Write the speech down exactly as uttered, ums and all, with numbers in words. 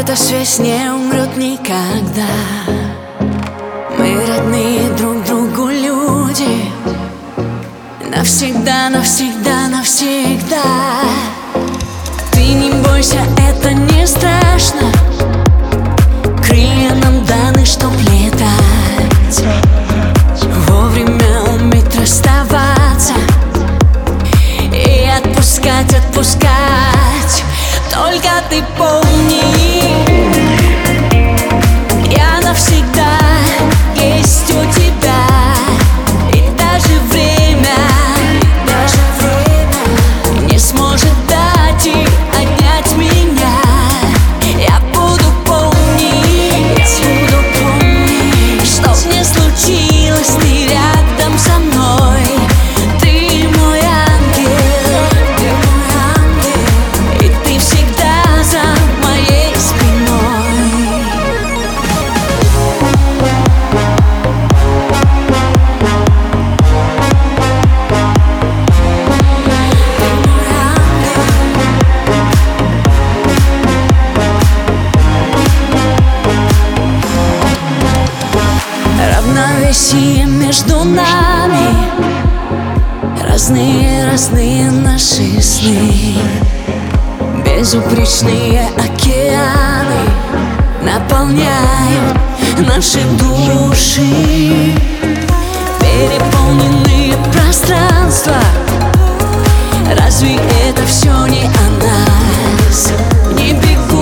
эта связь не умрет никогда. Мы родные друг другу люди. Навсегда, навсегда, навсегда. Ты не бойся, это не страшно. Крылья нам даны, чтоб летать. Вовремя уметь расставаться и отпускать, отпускать. Только ты помни, я навсегда есть у тебя. И даже время, даже время не сможет дать и отнять меня. Я буду помнить, я буду помнить, что б ни случилось, ты рядом со мной. Ты мой ангел, ты мой ангел, и ты всегда за моей спиной. Равновесие между нами, разные, разные наши сны. Безупречные океаны наполняют наши души. Переполненные пространства, разве это все не о нас? Не бегу